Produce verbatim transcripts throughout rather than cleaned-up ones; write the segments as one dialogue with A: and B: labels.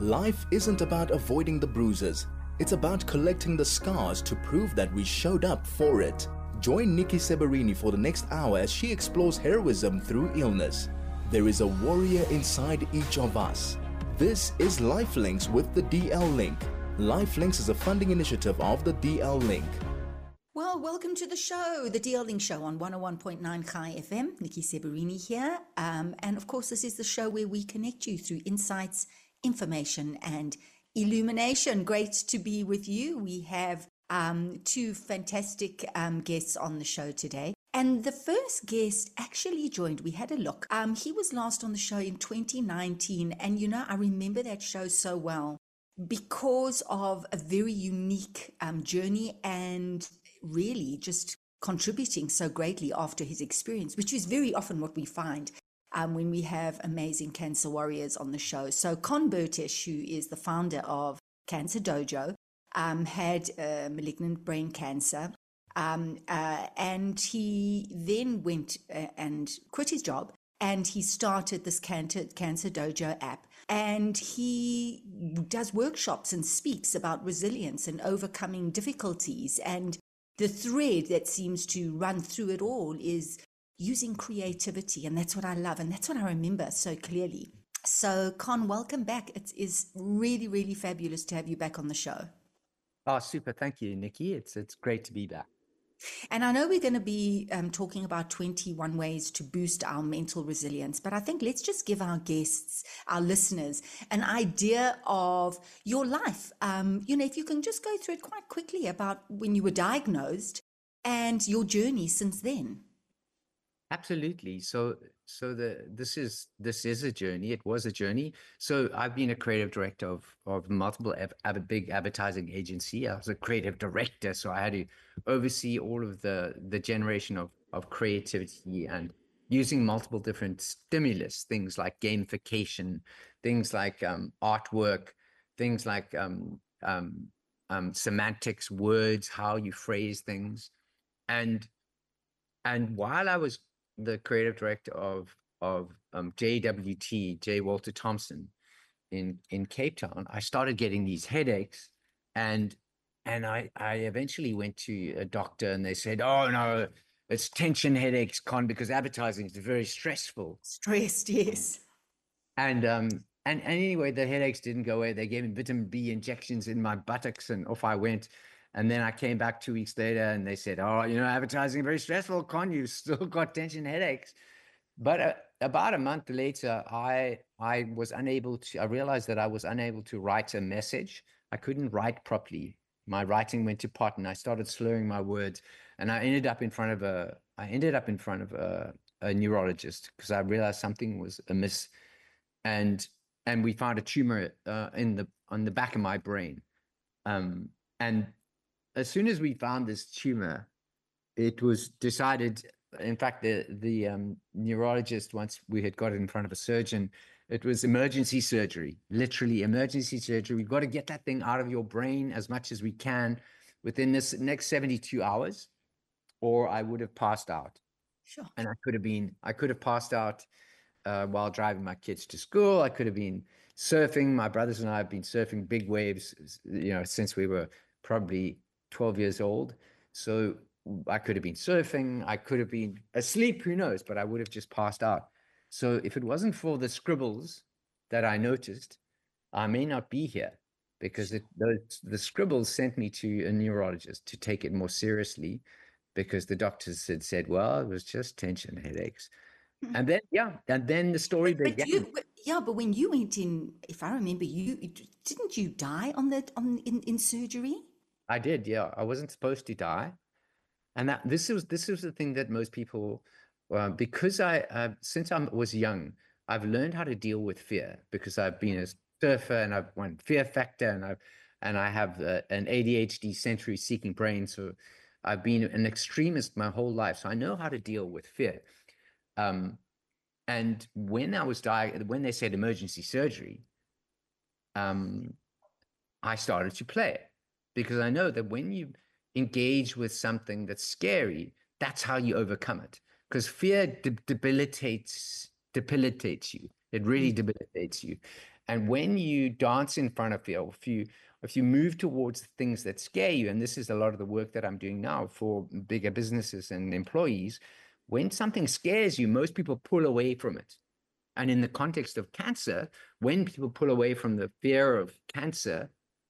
A: Life isn't about avoiding the bruises. It's about collecting the scars to prove that we showed up for it. Join Nikki Seberini for the next hour as she explores heroism through illness. There is a warrior inside each of us. This is Lifelinks with the D L Link. Lifelinks is a funding initiative of the D L Link.
B: Well, welcome to the show, the D L Link Show on one oh one point nine Chai F M. Nikki Seberini here. Um, and of course, this is the show where we connect you through insights, information, and illumination. Great to be with you. We have um, two fantastic um, guests on the show today. And the first guest actually joined, we had a look. Um, he was last on the show in twenty nineteen. And, you know, I remember that show so well because of a very unique um, journey and really just contributing so greatly after his experience, which is very often what we find um, when we have amazing cancer warriors on the show. So Con Burtish, who is the founder of Cancer Dojo, um, had uh, malignant brain cancer. Um, uh, and he then went uh, and quit his job, and he started this Cancer, Cancer Dojo app. And he does workshops and speaks about resilience and overcoming difficulties. And the thread that seems to run through it all is using creativity. And that's what I love. And that's what I remember so clearly. So, Con, welcome back. It is really, really fabulous to have you back on the show.
C: Oh, super. Thank you, Nikki. It's, it's great to be back.
B: And I know we're going to be um, talking about twenty-one ways to boost our mental resilience, but I think let's just give our guests, our listeners, an idea of your life. Um, you know, if you can just go through it quite quickly about when you were diagnosed and your journey since then.
C: Absolutely. So, so the this is this is a journey. It was a journey. So, I've been a creative director of of multiple av- av- big advertising agency. I was a creative director, so I had to oversee all of the the generation of of creativity and using multiple different stimulus, things like gamification, things like um, artwork, things like um, um, um, semantics, words, how you phrase things, and and while I was the creative director of of um, J W T, J. Walter Thompson, in in Cape Town, I started getting these headaches, and and I I eventually went to a doctor, and they said, "Oh no, it's tension headaches, Con, because advertising is very stressful."
B: Stressed, yes.
C: And um and, and anyway, the headaches didn't go away. They gave me vitamin B injections in my buttocks, and off I went. And then I came back two weeks later, and they said, "Oh, you know, advertising is very stressful, Con. You still got tension headaches." But uh, about a month later, I I was unable to. I realized that I was unable to write a message. I couldn't write properly. My writing went to pot, and I started slurring my words. And I ended up in front of a. I ended up in front of a, a neurologist because I realized something was amiss, and and we found a tumor uh, in the on the back of my brain, um, and as soon as we found this tumor, it was decided. In fact, the the um, neurologist, once we had got it in front of a surgeon, it was emergency surgery, literally emergency surgery. We've got to get that thing out of your brain as much as we can within this next seventy-two hours, or I would have passed out.
B: Sure.
C: And I could have been, I could have passed out uh, while driving my kids to school. I could have been surfing. My brothers and I have been surfing big waves, you know, since we were probably twelve years old. So I could have been surfing. I could have been asleep, who knows, but I would have just passed out. So if it wasn't for the scribbles that I noticed, I may not be here, because it, those, the scribbles sent me to a neurologist to take it more seriously, because the doctors had said, well, it was just tension headaches. Mm-hmm. And then, yeah, and then the story
B: but,
C: began.
B: But you, but, yeah, but when you went in, if I remember, you didn't you die on that on in, in surgery?
C: I did, yeah. I wasn't supposed to die. And that this was this was the thing that most people, uh, because I uh, since I was young, I've learned how to deal with fear, because I've been a surfer and I've won Fear Factor, and I've and I have uh, an A D H D sensory seeking brain, so I've been an extremist my whole life, so I know how to deal with fear. Um, and when I was diagnosed, when they said emergency surgery, um, I started to play it, because I know that when you engage with something that's scary, that's how you overcome it. Because fear de- debilitates debilitates you. It really debilitates you. And when you dance in front of you, if you if you move towards things that scare you, and this is a lot of the work that I'm doing now for bigger businesses and employees, when something scares you, most people pull away from it. And in the context of cancer, when people pull away from the fear of cancer,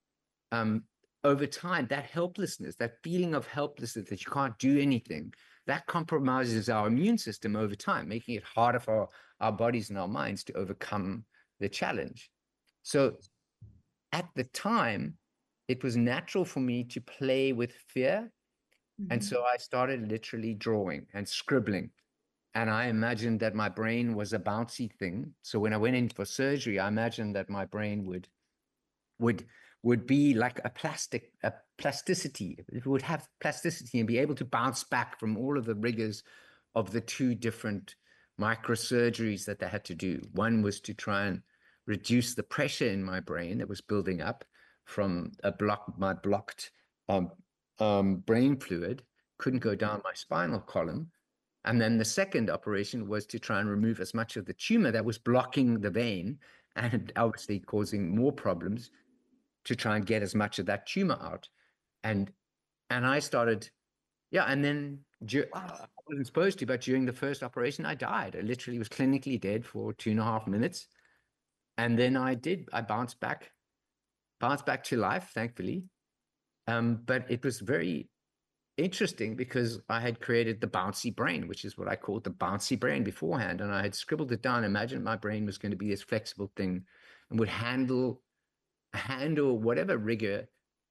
C: um, over time, that helplessness, that feeling of helplessness that you can't do anything, that compromises our immune system over time, making it harder for our bodies and our minds to overcome the challenge. So at the time, it was natural for me to play with fear. Mm-hmm. And so I started literally drawing and scribbling. And I imagined that my brain was a bouncy thing. So when I went in for surgery, I imagined that my brain would would would be like a plastic, a plasticity. It would have plasticity and be able to bounce back from all of the rigors of the two different microsurgeries that they had to do. One was to try and reduce the pressure in my brain that was building up from a block, my blocked um, um, brain fluid, couldn't go down my spinal column. And then the second operation was to try and remove as much of the tumor that was blocking the vein and obviously causing more problems, to try and get as much of that tumor out. And and I started, yeah, and then wow. I wasn't supposed to, but during the first operation, I died. I literally was clinically dead for two and a half minutes. And then I did, I bounced back, bounced back to life, thankfully. Um, but it was very interesting because I had created the bouncy brain, which is what I called the bouncy brain beforehand. And I had scribbled it down, imagined my brain was going to be this flexible thing and would handle handle whatever rigor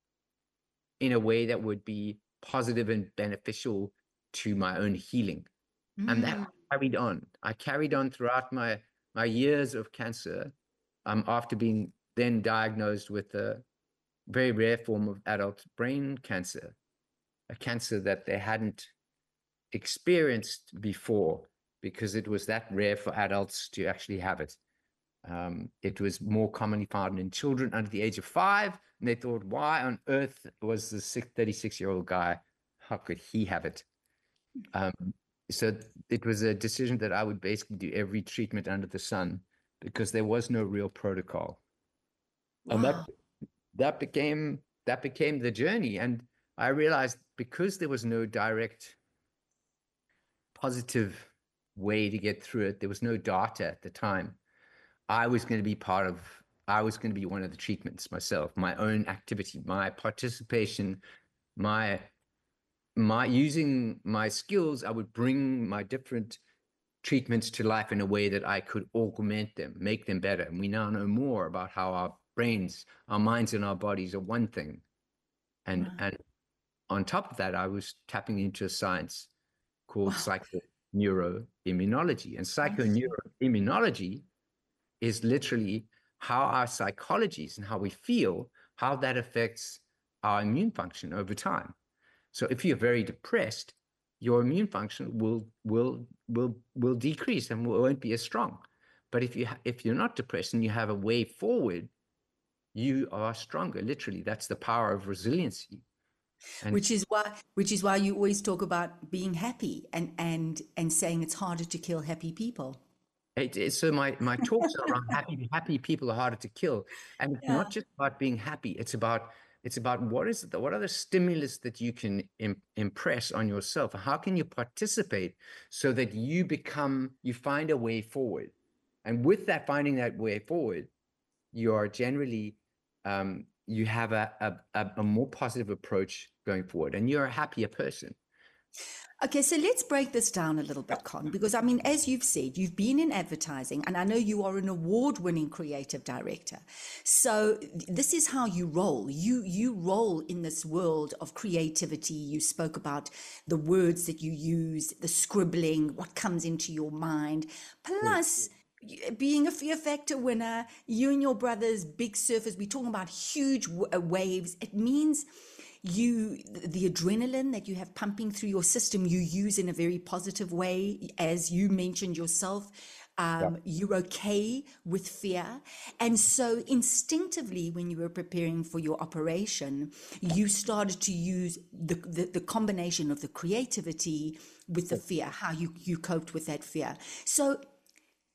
C: in a way that would be positive and beneficial to my own healing. Mm. And that carried on. I carried on throughout my, my years of cancer, um, after being then diagnosed with a very rare form of adult brain cancer, a cancer that they hadn't experienced before because it was that rare for adults to actually have it. Um, it was more commonly found in children under the age of five, and they thought, why on earth was this thirty-six-year-old guy, how could he have it? Um, so it was a decision that I would basically do every treatment under the sun because there was no real protocol. Wow. And that that became that became the journey. And I realized because there was no direct positive way to get through it, there was no data at the time. I was going to be part of, I was going to be one of the treatments myself, my own activity, my participation, my, my using my skills, I would bring my different treatments to life in a way that I could augment them, make them better. And we now know more about how our brains, our minds and our bodies are one thing. And, wow. and on top of that, I was tapping into a science called wow. psychoneuroimmunology. And psychoneuroimmunology is literally how our psychologies and how we feel, how that affects our immune function over time. So if you're very depressed, your immune function will will will will decrease and won't be as strong. But if you if you're not depressed and you have a way forward, you are stronger. Literally, that's the power of resiliency.
B: And which is why which is why you always talk about being happy and and and saying it's harder to kill happy people.
C: It, it, so my, my talks are around happy, happy people are harder to kill. And it's yeah. not just about being happy. It's about, it's about what is the, what are the stimulus that you can im- impress on yourself? How can you participate so that you become, you find a way forward? And with that, finding that way forward, you are generally, um, you have a, a, a more positive approach going forward and you're a happier person.
B: Okay, so let's break this down a little bit, Con, because I mean, as you've said, you've been in advertising and I know you are an award-winning creative director. So this is how you roll. You you roll in this world of creativity. You spoke about the words that you use, the scribbling, what comes into your mind, plus being a Fear Factor winner, you and your brothers, big surfers, we're talking about huge waves. It means you, the adrenaline that you have pumping through your system, you use in a very positive way. As you mentioned yourself, um, yeah. you're okay with fear. And so instinctively, when you were preparing for your operation, you started to use the, the, the combination of the creativity with the fear, how you, you coped with that fear. So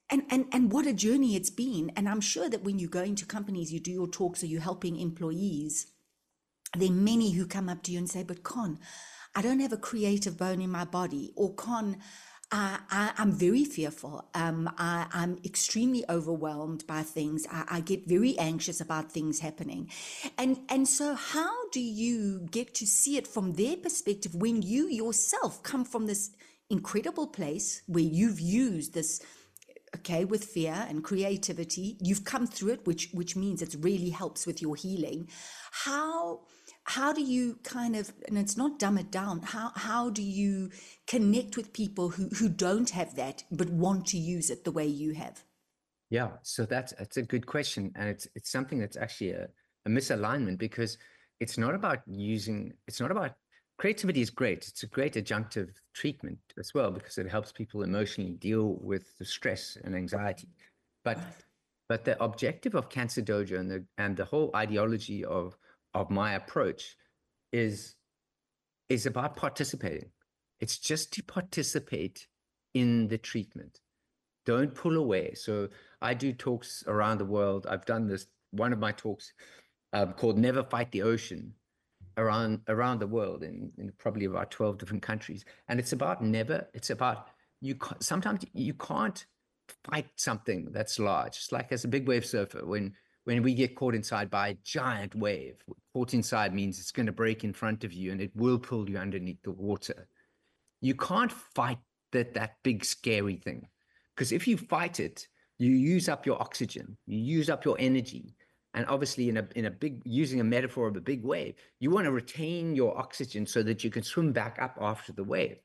B: And, and and what a journey it's been. And I'm sure that when you go into companies, you do your talks, or you're helping employees, there are many who come up to you and say, but Con, I don't have a creative bone in my body, or Con, I, I, I'm very fearful. Um, I, I'm extremely overwhelmed by things. I, I get very anxious about things happening. And, and so how do you get to see it from their perspective when you yourself come from this incredible place where you've used this, okay, with fear and creativity, you've come through it, which which means it really helps with your healing. How how do you kind of, and it's not dumb it down, how how do you connect with people who who don't have that but want to use it the way you have?
C: Yeah, so that's that's a good question, and it's it's something that's actually a, a misalignment, because it's not about using, it's not about creativity is great. It's a great adjunctive treatment as well, because it helps people emotionally deal with the stress and anxiety. But
B: Right.
C: but the objective of Cancer Dojo and the and the whole ideology of of my approach is is about participating. It's just to participate in the treatment. Don't pull away. So I do talks around the world. I've done this, one of my talks um, called Never Fight the Ocean, around around the world in, in probably about twelve different countries. And it's about never, it's about, you ca- sometimes you can't fight something that's large. It's like as a big wave surfer, when when we get caught inside by a giant wave, caught inside means it's going to break in front of you and it will pull you underneath the water. You can't fight that that big scary thing, because if you fight it, you use up your oxygen, you use up your energy. And obviously in a in a big, using a metaphor of a big wave, you want to retain your oxygen so that you can swim back up after the wave.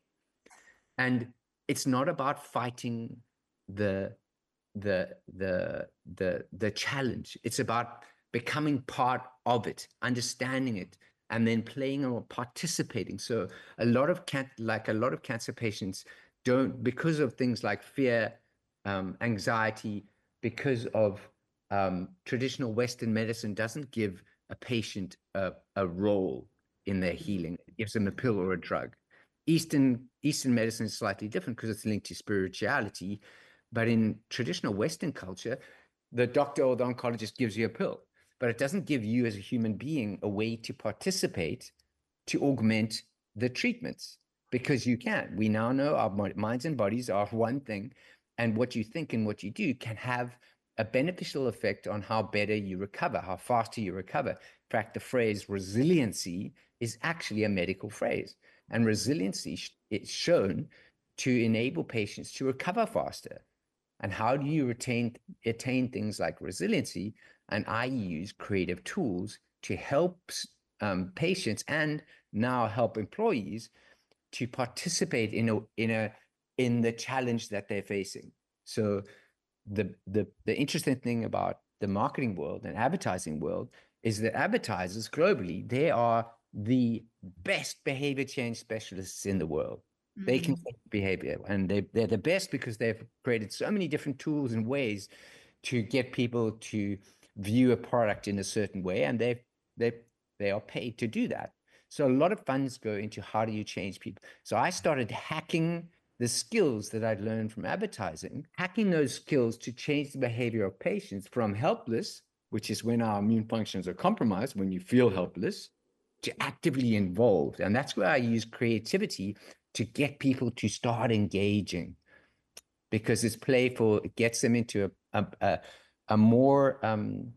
C: And it's not about fighting the the the the the challenge. It's about becoming part of it, understanding it, and then playing or participating. So a lot of can like a lot of cancer patients don't, because of things like fear, um, anxiety, because of um, traditional Western medicine doesn't give a patient a, a role in their healing. It gives them a pill or a drug. Eastern Eastern medicine is slightly different because it's linked to spirituality. But in traditional Western culture, the doctor or the oncologist gives you a pill, but it doesn't give you as a human being a way to participate, to augment the treatments, because you can. We now know our minds and bodies are one thing, and what you think and what you do can have a beneficial effect on how better you recover, how faster you recover. In fact, the phrase resiliency is actually a medical phrase, and resiliency is shown to enable patients to recover faster. And how do you retain, attain things like resiliency? And I use creative tools to help um, patients and now help employees to participate in a, in a in the challenge that they're facing. So the the the interesting thing about the marketing world and advertising world is that advertisers globally, they are the best behavior change specialists in the world. They can change behavior, and they, they're the best because they've created so many different tools and ways to get people to view a product in a certain way, and they they they are paid to do that. So a lot of funds go into how do you change people. So I started hacking the skills that I'd learned from advertising, hacking those skills to change the behavior of patients from helpless, which is when our immune functions are compromised, when you feel helpless, to actively involved. And that's where I use creativity to get people to start engaging, because it's playful. It gets them into a, a, a more um,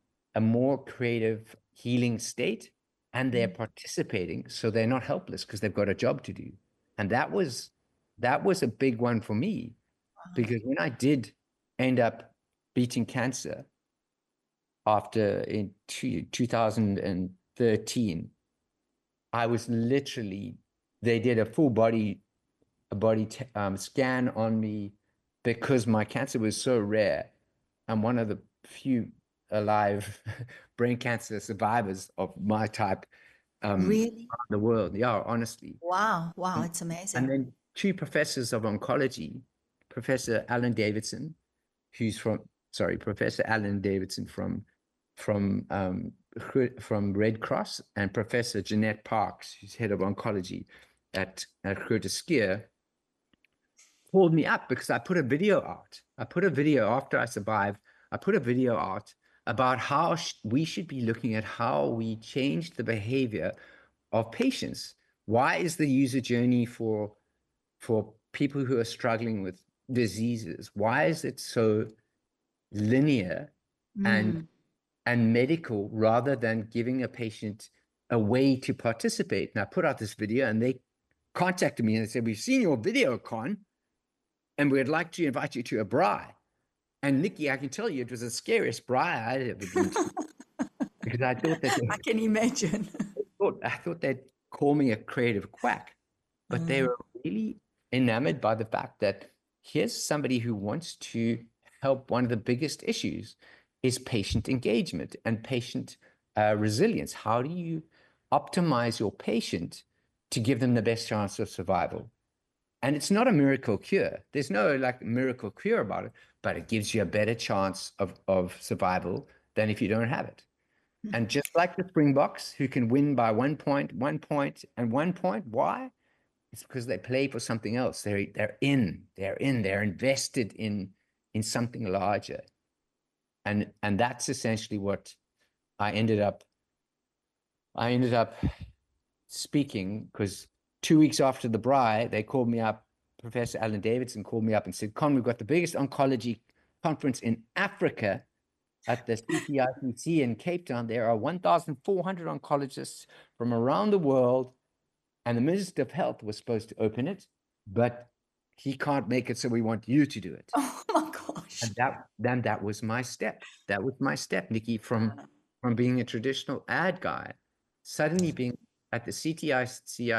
C: a more creative healing state, and they're participating, so they're not helpless because they've got a job to do. And that was that was a big one for me, because when I did end up beating cancer after in two, two thousand thirteen, I was literally, they did a full body a body t- um, scan on me, because my cancer was so rare. I'm one of the few alive brain cancer survivors of my type um,
B: Really?
C: around the world. Yeah, honestly.
B: Wow. Wow.
C: Um,
B: It's
C: and
B: amazing.
C: then two professors of oncology, Professor Alan Davidson, who's from, sorry, Professor Alan Davidson from from um, from Red Cross, and Professor Jeanette Parks, who's head of oncology at, at Groote Schuur, called me up because I put a video out. I put a video after I survived. I put a video out about how sh we should be looking at how we change the behavior of patients. Why is the user journey for for people who are struggling with diseases, why is it so linear
B: Mm.
C: and and medical rather than giving a patient a way to participate? And I put out this video and they contacted me and they said, we've seen your video, Con, and we'd like to invite you to a braai. And Nikki, I can tell you, it was the scariest braai I'd ever been to. Because I thought that
B: I can imagine.
C: I thought, I thought they'd call me a creative quack, but they were really enamored by the fact that here's somebody who wants to help. One of the biggest issues is patient engagement and patient uh, resilience. How do you optimize your patient to give them the best chance of survival? And it's not a miracle cure. There's no like miracle cure about it, but it gives you a better chance of, of survival than if you don't have it. And just like the Springboks, who can win by one point, one point, and one point, why? It's because they play for something else. They're they're in, they're in, they're invested in in something larger. And and that's essentially what I ended up. I ended up speaking because two weeks after the braai, they called me up. Professor Alan Davidson called me up and said, Con, we've got the biggest oncology conference in Africa at the C T I C C in Cape Town. There are one thousand four hundred oncologists from around the world, and the Minister of Health was supposed to open it, but he can't make it, so we want you to do it.
B: Oh my gosh.
C: And that, then that was my step. That was my step, Nikki, from, from being a traditional ad guy, suddenly being at the C T I C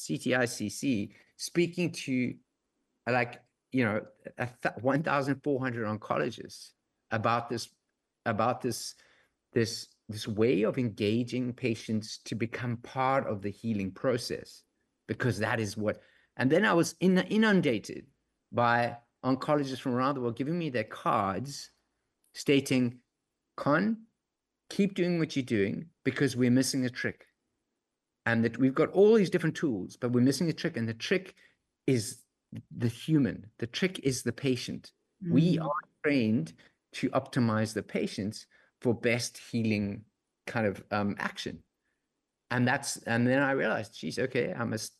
C: C, speaking to like, you know, one thousand four hundred oncologists about this, about this, this, this way of engaging patients to become part of the healing process, because that is what, and then I was in, inundated by oncologists from around the world giving me their cards stating, Con, keep doing what you're doing because we're missing a trick. And that we've got all these different tools, but we're missing a trick. And the trick is the human. The trick is the patient. Mm. We are trained to optimize the patients for best healing kind of um, action. And that's, and then I realized, geez, okay, I must,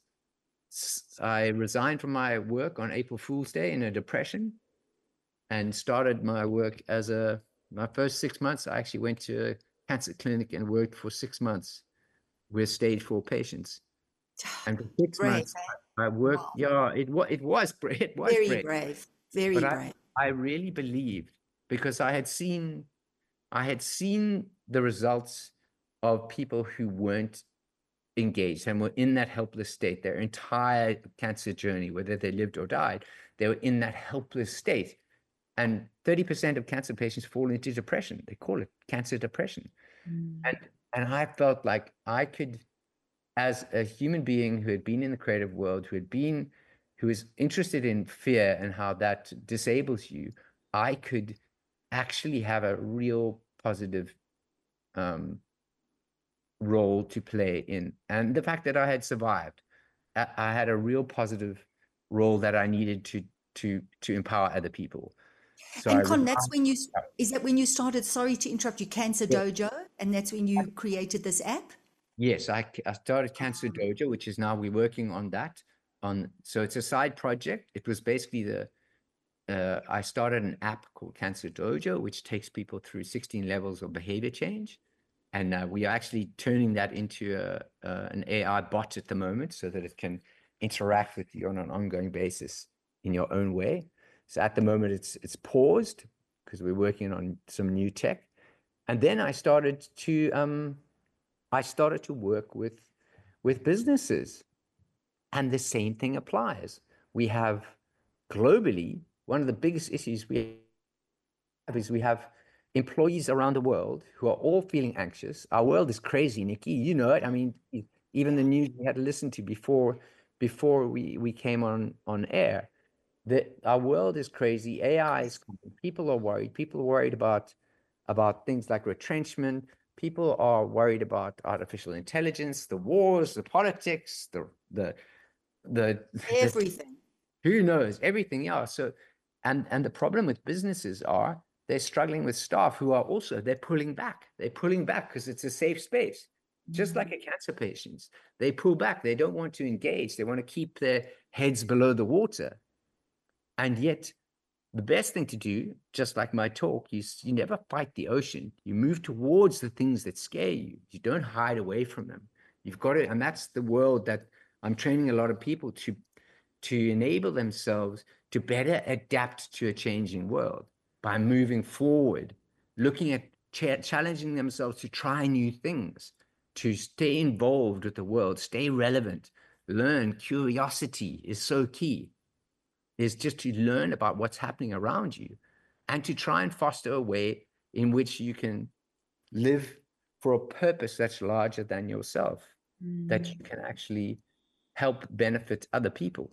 C: I resigned from my work on April Fool's Day in a depression and started my work as a, my first six months, I actually went to a cancer clinic and worked for six months with stage four patients. And for six
B: brave,
C: months,
B: eh?
C: I worked,
B: wow.
C: yeah, it was, it was, it was
B: very
C: brave.
B: brave, very
C: but
B: brave.
C: I, I really believed, because I had seen, I had seen the results of people who weren't engaged and were in that helpless state, their entire cancer journey, whether they lived or died, they were in that helpless state. And thirty percent of cancer patients fall into depression. They call it cancer depression. Mm. And, and I felt like I could, as a human being who had been in the creative world, who had been, who was interested in fear and how that disables you, I could actually have a real positive um, role to play in. And the fact that I had survived, I, I had a real positive role that I needed to, to, to empower other people. So
B: and
C: I
B: Con,
C: was,
B: that's when you, is that when you started, sorry to interrupt you, Cancer
C: yeah.
B: Dojo, and that's when you created this app?
C: Yes, I, I started Cancer Dojo, which is now we're working on that. On So it's a side project. It was basically the, uh, I started an app called Cancer Dojo, which takes people through sixteen levels of behavior change. And uh, we are actually turning that into a, uh, an A I bot at the moment so that it can interact with you on an ongoing basis in your own way. So at the moment it's, it's paused because we're working on some new tech. And then I started to, um, I started to work with, with businesses, and the same thing applies. We have globally, one of the biggest issues we have is we have employees around the world who are all feeling anxious. Our world is crazy, Nikki, you know it. I mean, even the news we had to listen to before, before we, we came on, on air, that our world is crazy. A I is, people are worried. People are worried about, about things like retrenchment. People are worried about artificial intelligence, the wars, the politics, the, the, the
B: everything.
C: Who knows? Everything else. So, and and the problem with businesses are they're struggling with staff who are also, they're pulling back. They're pulling back because it's a safe space. Just like a cancer patients, they pull back. They don't want to engage. They want to keep their heads below the water. And yet, the best thing to do, just like my talk, is you never fight the ocean. You move towards the things that scare you. You don't hide away from them. You've got to, and that's the world that I'm training a lot of people to, to enable themselves to better adapt to a changing world by moving forward, looking at ch- challenging themselves to try new things, to stay involved with the world, stay relevant, learn. Curiosity is so key. Is just to learn about what's happening around you and to try and foster a way in which you can live for a purpose that's larger than yourself, mm. that you can actually help benefit other people.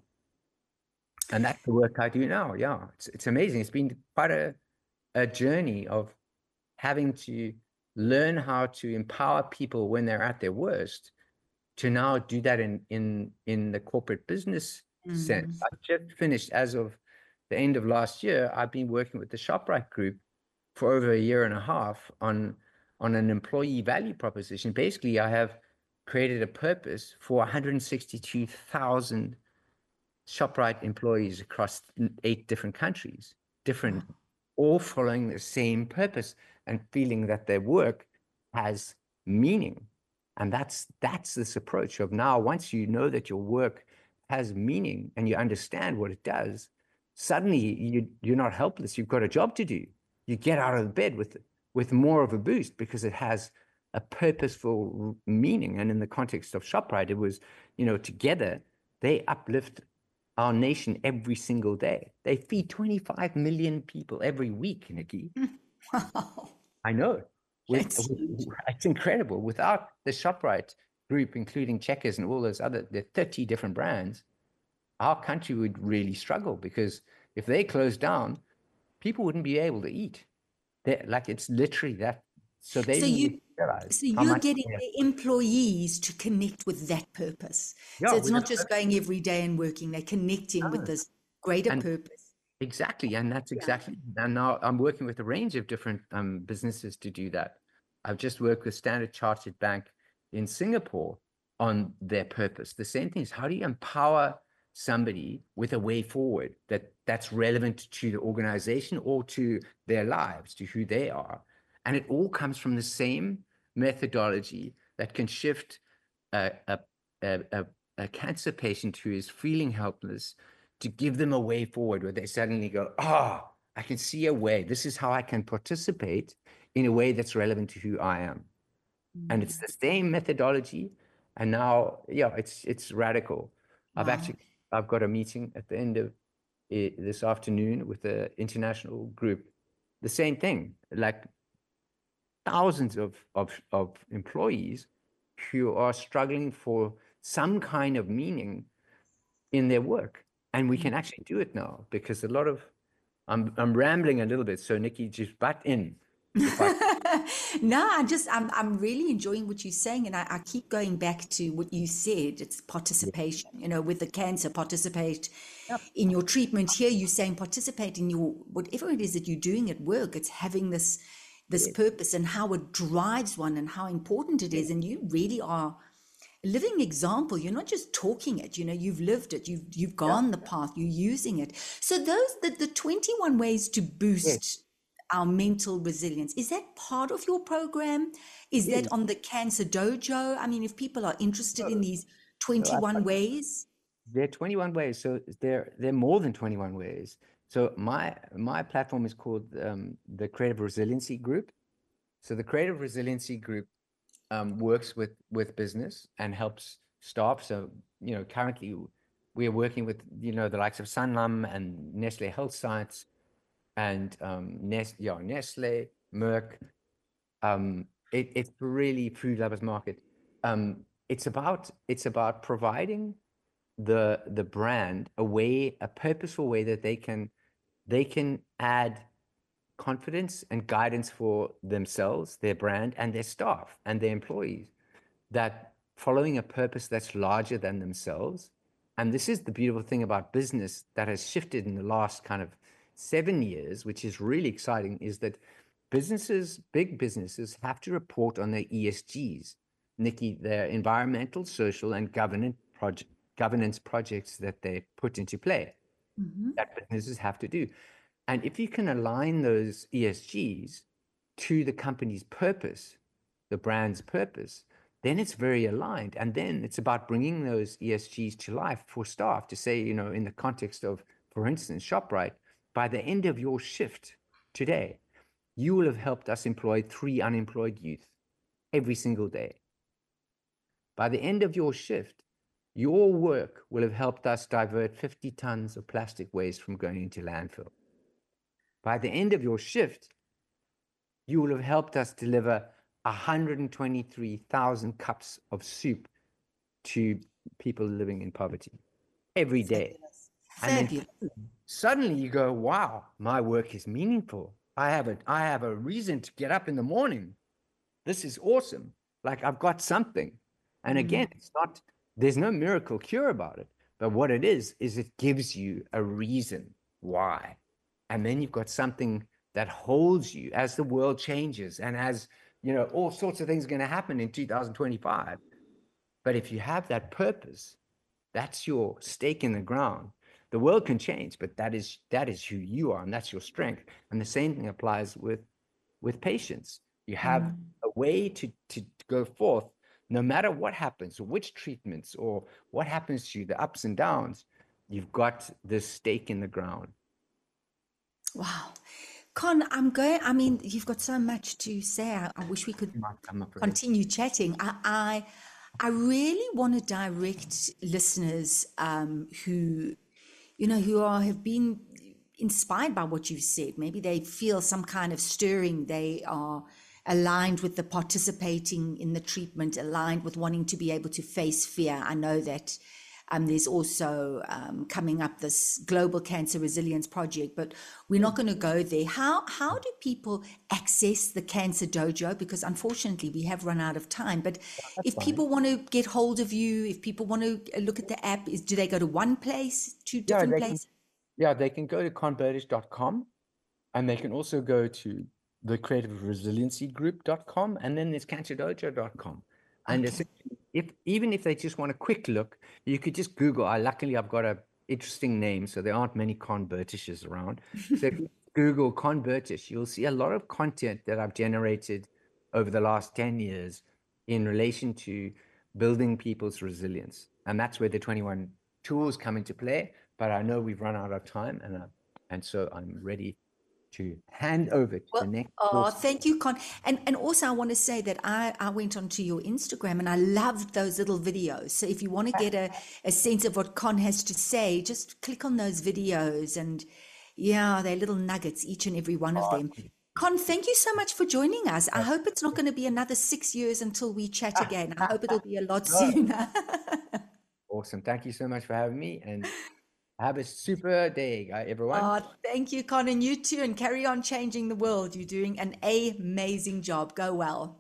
C: And that's the work I do now. Yeah, it's, it's amazing. It's been quite a, a journey of having to learn how to empower people when they're at their worst, to now do that in, in, in the corporate business sense. I just finished, as of the end of last year, I've been working with the ShopRite Group for over a year and a half on, on an employee value proposition. Basically, I have created a purpose for one hundred sixty-two thousand ShopRite employees across eight different countries, different, wow. all following the same purpose and feeling that their work has meaning. And that's that's this approach of now, once you know that your work has meaning and you understand what it does, suddenly you, you're not helpless. You've got a job to do. You get out of bed with, with more of a boost because it has a purposeful meaning. And in the context of ShopRite, it was, you know, together, they uplift our nation every single day. They feed twenty-five million people every week, Nikki.
B: Wow.
C: I know. With, with, it's incredible. Without the ShopRite group, including Checkers and all those other, the thirty different brands, our country would really struggle, because if they closed down, people wouldn't be able to eat. They're, like, it's literally that. So they
B: so you, so you're getting the employees to connect with that purpose. Yeah, so it's not just going every day and working, they're connecting no. with this greater and purpose.
C: Exactly. And that's exactly, yeah. And now I'm working with a range of different um, businesses to do that. I've just worked with Standard Chartered Bank in Singapore on their purpose. The same thing is, how do you empower somebody with a way forward that that's relevant to the organization or to their lives, to who they are? And it all comes from the same methodology that can shift a, a, a, a cancer patient who is feeling helpless, to give them a way forward where they suddenly go, ah, oh, I can see a way. This is how I can participate in a way that's relevant to who I am. Mm-hmm. And it's the same methodology. And now, yeah, it's it's radical. Wow. I've actually, I've got a meeting at the end of it, this afternoon with the international group. The same thing, like thousands of, of, of employees who are struggling for some kind of meaning in their work. And we can actually do it now, because a lot of, I'm I'm rambling a little bit, so Nikki, just butt in.
B: I... no, I just, I'm I'm really enjoying what you're saying, and I, I keep going back to what you said. It's participation, yeah. you know, with the cancer, participate yep. in your treatment. Here you're saying participate in your, whatever it is that you're doing at work. It's having this, this yes. purpose, and how it drives one, and how important it is. And you really are a living example. You're not just talking it, you know, you've lived it, you've you've gone yeah. the path, you're using it. So those the, the twenty-one ways to boost yes. our mental resilience, is that part of your program? Is yes. that on the Cancer Dojo? I mean, if people are interested no. in these twenty-one no, ways.
C: There are twenty-one ways. So there there are more than twenty-one ways. So my my platform is called um, the Creative Resiliency Group. So the Creative Resiliency Group Um, works with with business and helps staff. So, you know, currently we are working with, you know, the likes of Sanlam and Nestle Health Science and um, Nest, yeah, Nestle, Merck. Um, it, it's really food lovers market. Um, it's about it's about providing the the brand a way, a purposeful way that they can they can add confidence and guidance for themselves, their brand, and their staff and their employees, that following a purpose that's larger than themselves And this is the beautiful thing about business that has shifted in the last kind of seven years, which is really exciting, is that businesses, big businesses, have to report on their E S Gs, Nikki, their environmental, social, and governance project, governance projects that they put into play, mm-hmm. that businesses have to do. And if you can align those E S Gs to the company's purpose, the brand's purpose, then it's very aligned. And then it's about bringing those E S Gs to life for staff to say, you know, in the context of, for instance, ShopRite, by the end of your shift today, you will have helped us employ three unemployed youth every single day. By the end of your shift, your work will have helped us divert fifty tons of plastic waste from going into landfill. By the end of your shift, you will have helped us deliver one hundred twenty-three thousand cups of soup to people living in poverty every day.
B: Fabulous.
C: And
B: Fabulous.
C: then suddenly you go, wow, my work is meaningful. I have a, I have a reason to get up in the morning. This is awesome. Like I've got something. And again, mm. it's not, there's no miracle cure about it. But what it is, is it gives you a reason why. And then you've got something that holds you as the world changes and as, you know, all sorts of things are going to happen in two thousand twenty-five. But if you have that purpose, that's your stake in the ground. The world can change, but that is that is who you are, and that's your strength. And the same thing applies with with patients. You have mm. a way to, to go forth, no matter what happens, or which treatments, or what happens to you, the ups and downs, you've got this stake in the ground.
B: Wow. Con, I'm going, I mean, you've got so much to say. I, I wish we could continue chatting. I, I, I really want to direct listeners um, who, you know, who are, have been inspired by what you've said. Maybe they feel some kind of stirring. They are aligned with the participating in the treatment, aligned with wanting to be able to face fear. I know that Um, there's also um, coming up this Global Cancer Resilience Project, but we're not going to go there. How how do people access the Cancer Dojo? Because unfortunately, we have run out of time. But yeah, if fine. people want to get hold of you, if people want to look at the app, is do they go to one place, two different
C: yeah,
B: places?
C: Can, yeah, they can go to convertish dot com, and they can also go to the creative resiliency group dot com, and then there's cancer dojo dot com. And okay. if even if they just want a quick look, you could just Google. I luckily I've got a interesting name, so there aren't many Convertishes around. So if you Google Convertish, you'll see a lot of content that I've generated over the last ten years in relation to building people's resilience, and that's where the twenty-one tools come into play. But I know we've run out of time, and I, and so I'm ready to hand over to well, the next
B: oh
C: person.
B: Thank you, Con. And and also I want to say that I, I went onto your Instagram and I loved those little videos. So if you want to get a, a sense of what Con has to say, just click on those videos, and yeah, they're little nuggets, each and every one of them. Con, thank you so much for joining us. I hope it's not going to be another six years until we chat again. I hope it'll be a lot sooner.
C: Awesome. Thank you so much for having me, and have a super day, everyone.
B: Oh, thank you, Con, and you too, and carry on changing the world. You're doing an amazing job. Go well.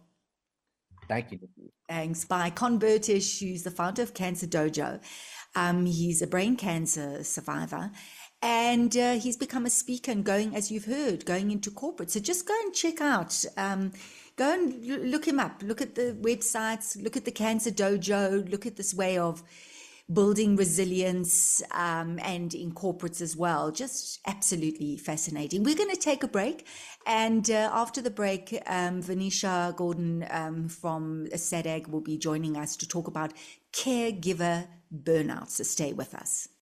C: Thank you.
B: Thanks. Bye. Con Bertish, who's the founder of Cancer Dojo. Um, he's a brain cancer survivor, and uh, he's become a speaker and going, as you've heard, going into corporate. So just go and check out, um, go and look him up. Look at the websites, look at the Cancer Dojo, look at this way of building resilience um, and in corporates as well. Just absolutely fascinating. We're going to take a break. And uh, after the break, um, Venetia Gordon um, from SADAG will be joining us to talk about caregiver burnout. So stay with us.